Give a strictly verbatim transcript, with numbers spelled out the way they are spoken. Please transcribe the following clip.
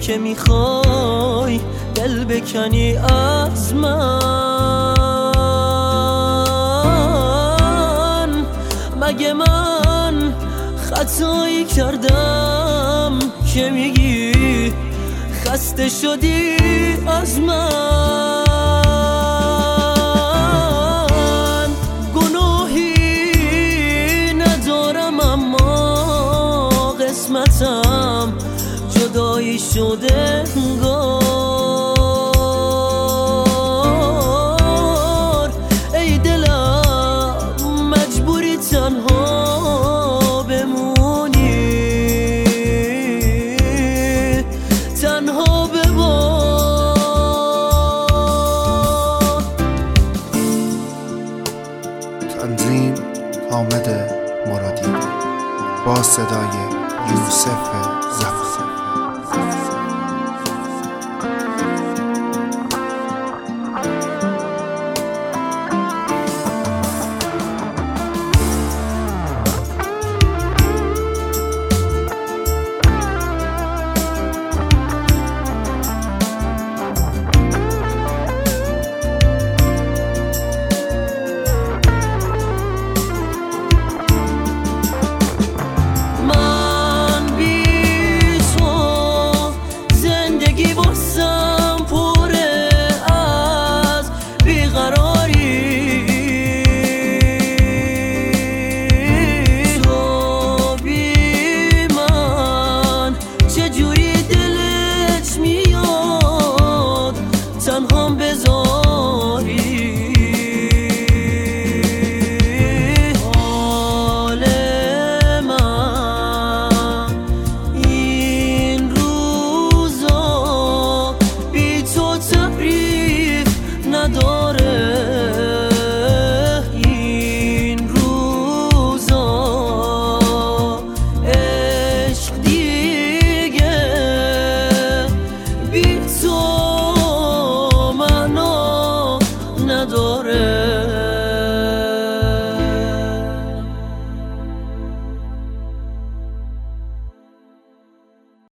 که میخوای دل بکنی از من. مگه من خطایی کردم که میگی خسته شدی از من؟ گناهی ندارم اما قسمتم جدایی شده انگار. ای دلم مجبوری تنها بمونی، تنها بمون. تنظیم حامد مرادی با صدای یوسف زفر.